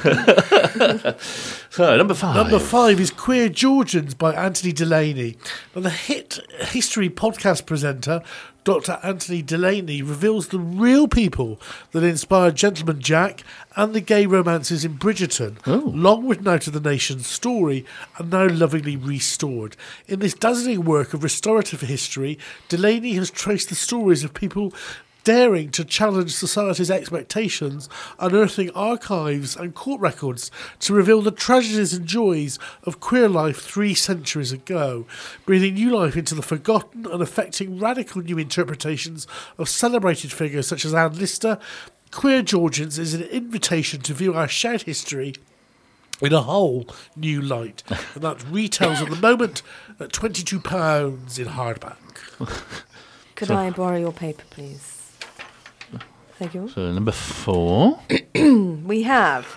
So, number five. Number five is Queer Georgians by Anthony Delaney. Now, the hit history podcast presenter, Doctor Anthony Delaney, reveals the real people that inspired Gentleman Jack and the gay romances in Bridgerton, Oh. long written out of the nation's story and now lovingly restored. In this dazzling work of restorative history, Delaney has traced the stories of people daring to challenge society's expectations, unearthing archives and court records to reveal the tragedies and joys of queer life three centuries ago, breathing new life into the forgotten and affecting radical new interpretations of celebrated figures such as Anne Lister. Queer Georgians is an invitation to view our shared history in a whole new light, and that retails at the moment at twenty-two pounds in hardback. Could I borrow your paper, please? Thank you. So, number four. We have.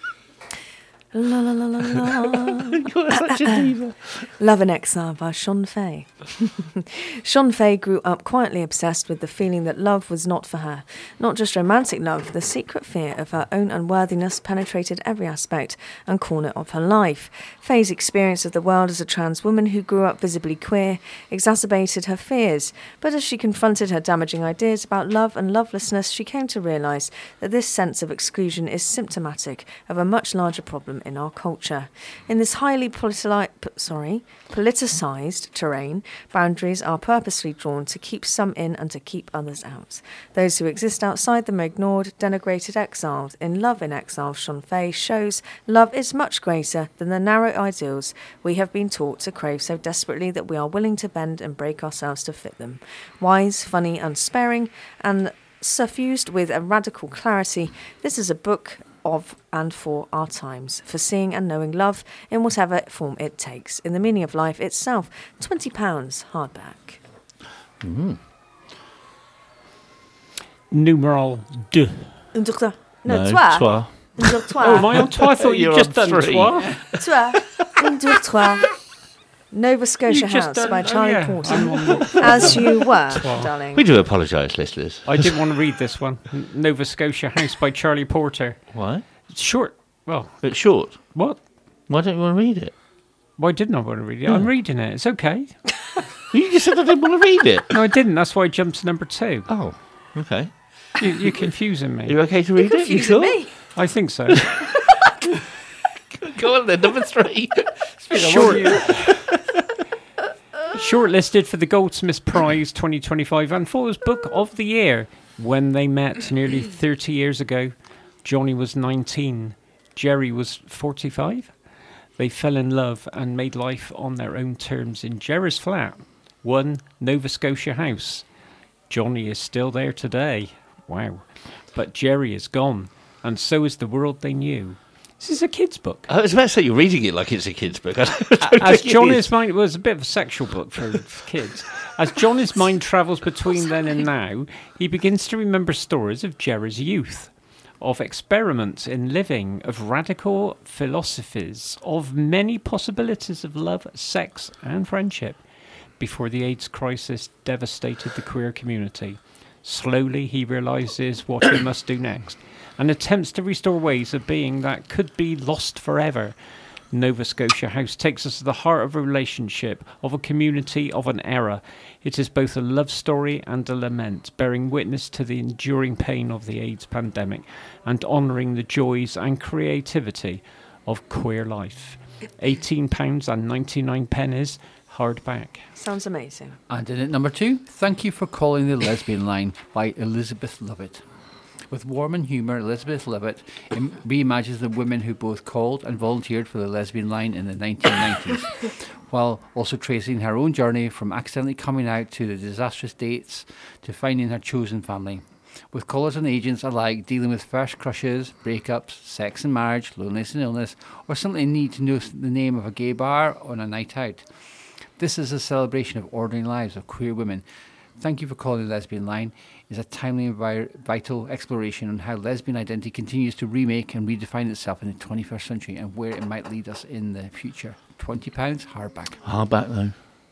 La la la la la. You're such a diva. Love in Exile by Sean Fay. Sean Fay grew up quietly obsessed with the feeling that love was not for her. Not just romantic love, the secret fear of her own unworthiness penetrated every aspect and corner of her life. Fay's experience of the world as a trans woman who grew up visibly queer exacerbated her fears. But as she confronted her damaging ideas about love and lovelessness, she came to realise that this sense of exclusion is symptomatic of a much larger problem in our culture. In this highly politi- p- sorry, politicised terrain, boundaries are purposely drawn to keep some in and to keep others out. Those who exist outside them are ignored, denigrated, exiled. In Love in Exile, Sean Fay shows love is much greater than the narrow ideals we have been taught to crave so desperately that we are willing to bend and break ourselves to fit them. Wise, funny, unsparing, and suffused with a radical clarity, this is a book of and for our times, for seeing and knowing love in whatever form it takes, in the meaning of life itself. twenty pounds hardback. Mm. Numeral deux. Un, deux, trois. No, No, toi. toi. Un, deux, trois. Oh, am I on toi? I thought you You're just on done three. toi. Toi. Un, deux, trois. Nova Scotia You've just House done- by oh, Charlie yeah. Porter. I'm on- As you were, Toi. darling. We do apologise, listeners. I didn't want to read this one. N- Nova Scotia House by Charlie Porter. Why? It's short. Well, It's short. what? Why don't you want to read it? Why didn't I want to read it? I'm reading it. It's okay. You just said I didn't want to read it. No, I didn't. That's why I jumped to number two. Oh, okay. You, you're confusing me. You okay to read it? You sure? me. I think so. Go on then, number three. Short. Shortlisted for the Goldsmiths Prize twenty twenty-five and Follows Book of the Year. When they met nearly thirty years ago, Johnny was nineteen, Jerry was forty-five. They fell in love and made life on their own terms in Jerry's flat, one Nova Scotia House. Johnny is still there today. Wow. But Jerry is gone, and so is the world they knew. This is a kid's book. I was about to say you're reading it like it's a kid's book. I don't, I don't As think it Johnny's is. mind, it was a bit of a sexual book for kids. As Johnny's mind travels between then and now, he begins to remember stories of Jerry's youth, of experiments in living, of radical philosophies, of many possibilities of love, sex, and friendship, before the AIDS crisis devastated the queer community. Slowly, he realises what he must do next, and attempts to restore ways of being that could be lost forever. Nova Scotia House takes us to the heart of a relationship, of a community, of an era. It is both a love story and a lament, bearing witness to the enduring pain of the AIDS pandemic and honouring the joys and creativity of queer life. eighteen pounds ninety-nine pennies, hardback. Sounds amazing. And in at number two, Thank You for Calling the Lesbian Line by Elizabeth Lovett. With warm and humour, Elizabeth Lovett im- reimagines the women who both called and volunteered for the lesbian line in the nineteen nineties, while also tracing her own journey from accidentally coming out to the disastrous dates to finding her chosen family. With callers and agents alike dealing with first crushes, breakups, sex and marriage, loneliness and illness, or simply need to know the name of a gay bar on a night out. This is a celebration of ordinary lives of queer women. Thank You for Calling the Lesbian Line is a timely and vi- vital exploration on how lesbian identity continues to remake and redefine itself in the twenty-first century and where it might lead us in the future. twenty pounds hardback. Hardback though.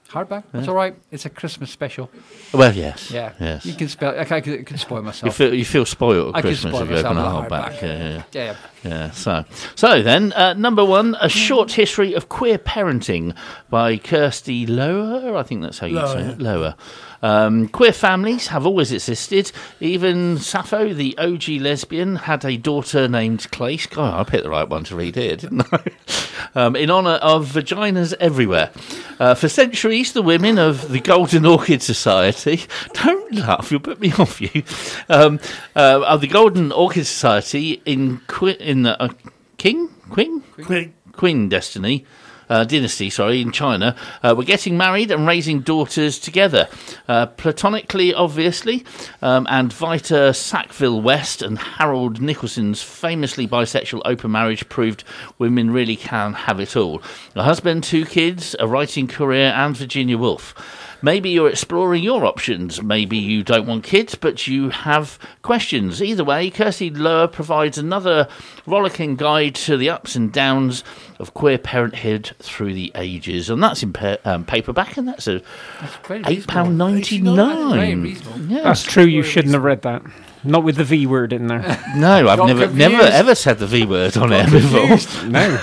Hardback. It's all right. It's a Christmas special. Well, yes. Yeah. Yes. You can spell. I, I, could, I could spoil myself. You feel you feel spoiled I at could Christmas spoil if you open a myself hardback. with a Yeah, yeah, yeah. Yeah, yeah. Yeah, so so then, uh, number one, A Short History of Queer Parenting by Kirsty Lower. I think that's how you Lower, say yeah. it. Lower. Um, queer families have always existed. Even Sappho, the O G lesbian, had a daughter named Clace. God, I picked the right one to read here, didn't I? um, in honour of vaginas everywhere. Uh, for centuries, the women of the Golden Orchid Society, don't laugh, you'll put me off you, um, uh, of the Golden Orchid Society in Qui- in uh, King? Queen? Quick. Queen Destiny. Uh, dynasty, sorry, in China, uh, were getting married and raising daughters together. Uh, platonically, obviously, um, and Vita Sackville West and Harold Nicholson's famously bisexual open marriage proved women really can have it all. A husband, two kids, a writing career, and Virginia Woolf. Maybe you're exploring your options. Maybe you don't want kids, but you have questions. Either way, Kirsty Lower provides another rollicking guide to the ups and downs of queer parenthood through the ages. And that's in pa- um, paperback, and that's a eight pounds ninety-nine. Very reasonable. Yeah. That's true. You shouldn't have read that. Not with the V word in there. No, I've Got never confused. never ever said the V word on air before. No.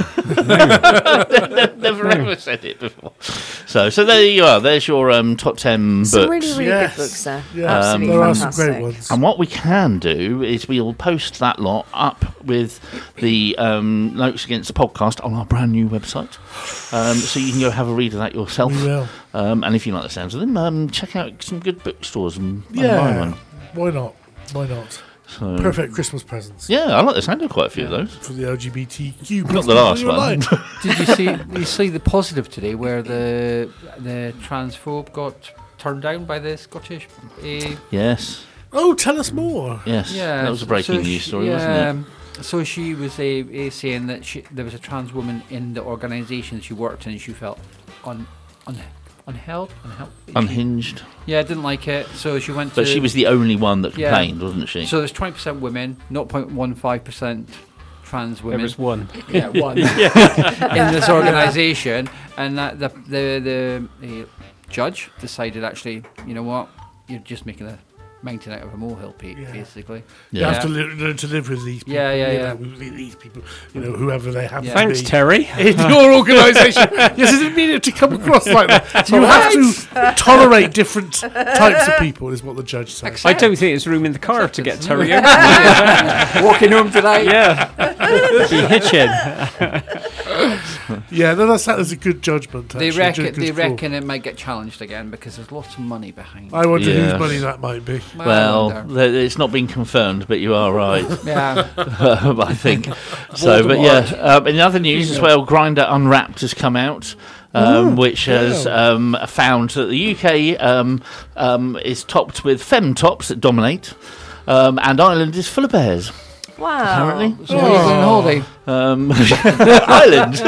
Never ever said it before. So so there you are. There's your um, top ten books. Some really, really Yes. good books there. Yeah, Absolutely there are some fantastic. great ones. And what we can do is we'll post that lot up with the um, notes against the podcast on our brand new website. Um, so you can go have a read of that yourself. We will. Um, and if you like the sounds of them, um, check out some good bookstores and, and buy Yeah. one. Why not? Why not? So, Perfect Christmas presents. Yeah, I like the sound of quite a few of those. For the L G B T Q. Not the last people one. in your life. Did you see? You see the positive today, where the the transphobe got turned down by the Scottish. Uh, Yes. Oh, tell us more. Yes. yeah, That was a breaking so news she- story, yeah, wasn't it? um, So she was a, a saying that she, there was a trans woman in the organisation she worked in, and she felt un, un, unheld, unheld. Unhinged. Yeah, didn't like it. So she went. But to, she was the only one that Yeah. complained, wasn't she? So there's twenty percent women, zero point one five percent trans women. There was one. Yeah, one in this organisation, and that the the the, the judge decided actually, you know what, you're just making a mountain out of a molehill, Pete. Yeah. Basically. You Yeah. have to live, learn to live with these people. Yeah, yeah, you yeah. know, with these people, you know, whoever they have Yeah. to Thanks, be. Terry. In your organisation. Yes, I didn't mean it to come across like that. You have to tolerate different types of people, is what the judge says. I don't think there's room in the car to get Terry out. Walking home tonight. Yeah. Be hitching. Yeah, no, that's, that is a good judgment. They actually, reckon good they call. reckon it might get challenged again because there's lots of money behind. I wonder Yes. whose money that might be. Well, I wonder. th- it's not been confirmed, but you are right. yeah. um, I think. So, but yeah, um, in other news as well, Grindr Unwrapped has come out, um, which has um, found that the U K um, um, is topped with femtops that dominate, um, and Ireland is full of bears. Wow. Apparently, So where are you going on holiday? um, Ireland.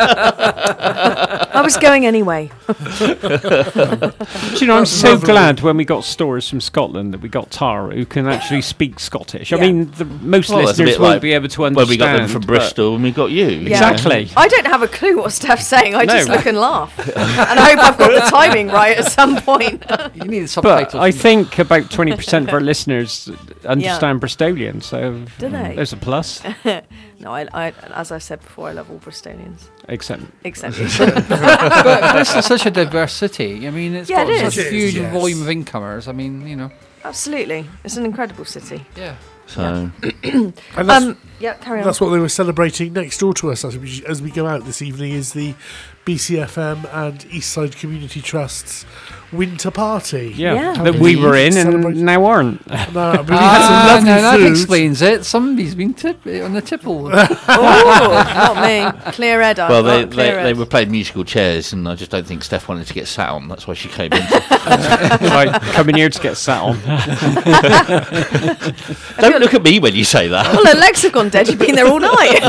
I was going anyway. Do you know, I'm so glad when we got stories from Scotland that we got Tara who can actually speak Scottish. I Yeah. mean, the, most Well, that's a listeners bit won't like be able to Well, understand. we got them from but- Bristol, and we got you. Yeah. Exactly. I don't have a clue what Steph's saying. I just No. look and laugh. And I hope I've got the timing right at some point. You need subtitles. But I think about twenty percent of our listeners understand Yeah. Bristolian, so Do they? there's a plus. No, I, I, as I said before, I love all Bristolians. Except Except you. but Bristol's such a diverse city. I mean, it's Yeah, got it such is. a huge It is, yes. volume of incomers. I mean, you know. Absolutely. It's an incredible city. Yeah. So, And that's, Um, yeah, carry on. that's what they were celebrating next door to us as we, as we go out this evening is the B C F M and Eastside Community Trust's winter party. yeah, Yeah. that we were in and Celebrate- now aren't. No, but we had Ah, some no, that lovely food. explains it. Somebody's been tip- on the tipple. Oh, not me. Clear Ed. well, they, not clear they, they Ed. were playing musical chairs, and I just don't think Steph wanted to get sat on. That's why she came in. Like, coming here to get sat on. Don't look at me when you say that. Well, the legs have gone dead. You've been there all night.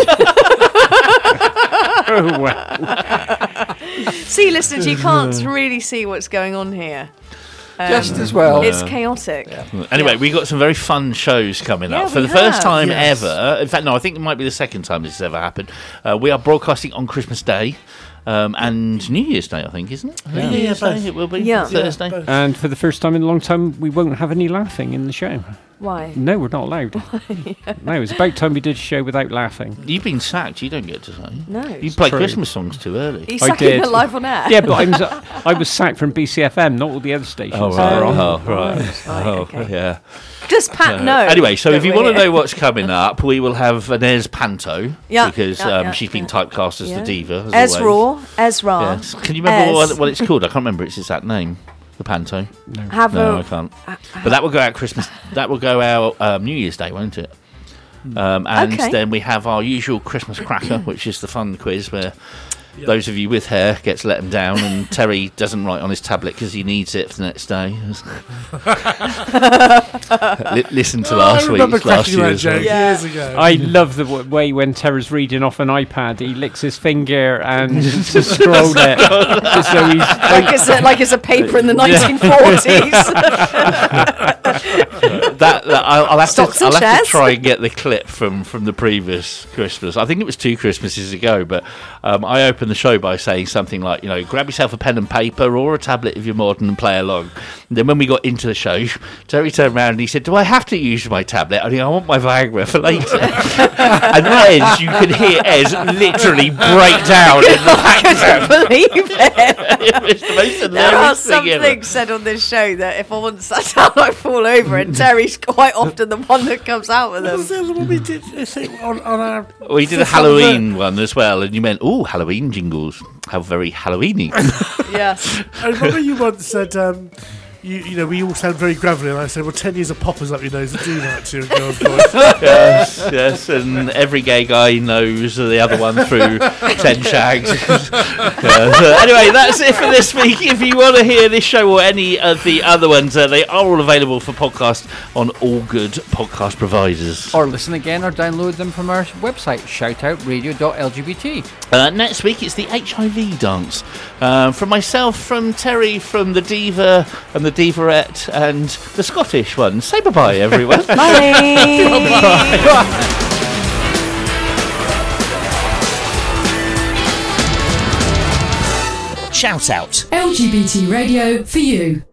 Oh, wow. See, listeners, you can't really see what's going on here. Um, Just as well. It's chaotic. Anyway, Yeah. we got some very fun shows coming Yeah, up. For we the first have. time Yes. ever, in fact, no, I think it might be the second time this has ever happened. Uh, we are broadcasting on Christmas Day. Um, and New Year's Day, I think, isn't it? Yeah. New Year's Yeah, Day, both. it will be Yeah. Thursday. Yeah, both. And for the first time in a long time, we won't have any laughing in the show. Why? No, we're not allowed. No, it's about time we did a show without laughing. You've been sacked. You don't get to say. No. You play True. Christmas songs too early. He's I sacking did. it live on air. Yeah, but I was, I was sacked from B C F M, not all the other stations. Oh, that right. are on. Oh, right. Right, Oh, okay. yeah. Just Pat Uh, no. Anyway, so that if you we're want to here. know what's coming up, we will have Inez Panto. Yeah, Because yeah, um, yeah, she's been yeah. typecast as Yeah. the diva. As Ezra. always. Ezra. Yes. Can you remember Ez. what, what it's called? I can't remember its exact name. The Panto. Have No, a- I can't. But that will go out Christmas. That will go out um, New Year's Day, won't it? Um, and Okay. then we have our usual Christmas cracker, which is the fun quiz where those of you with hair gets let them down, and Terry doesn't write on his tablet because he needs it for the next day. Li- listen to Oh, last I remember week's, last cracking that year's. joke one. Yeah. years ago. I love the w- way when Terra's reading off an iPad, he licks his finger and to scroll it. Just so he's like, it's a, like it's a paper in the nineteen forties. that, that I'll, I'll, have, Stocks to, and I'll have to shares. try and get the clip from, from the previous Christmas. I think it was two Christmases ago, but um, I opened the show by saying something like, you know, grab yourself a pen and paper or a tablet if you're modern and play along. And then when we got into the show, Terry turned around and he said, do I have to use my tablet? I think I want my Viagra for later. And then you could hear Ez literally break down in the I couldn't background. believe it. It was the most There are hilarious some thing ever. things said on this show that if I want sat down, I fall over, and Terry's quite often the one that comes out with What them. was the other one we did I think, on, on our... We did a fifth Halloween one as well, and you meant, oh, Halloween jingles. How very Halloweeny. Yes. I remember you once said, um, you, you know, we all sound very gravelly, and I said, well, ten years of poppers up your nose and do that to a girl's voice. yes, yes, and every gay guy knows the other one through Ten Shags. Yeah, so anyway, that's it for this week. If you want to hear this show or any of the other ones, uh, they are all available for podcast on all good podcast providers. Or listen again or download them from our website, shoutout radio dot L G B T. Uh, next week, it's the H I V dance. Um, from myself, from Terry, from the Diva and the Divarette, and the Scottish one. Say bye-bye, everyone. Bye. Shout out. L G B T radio for you.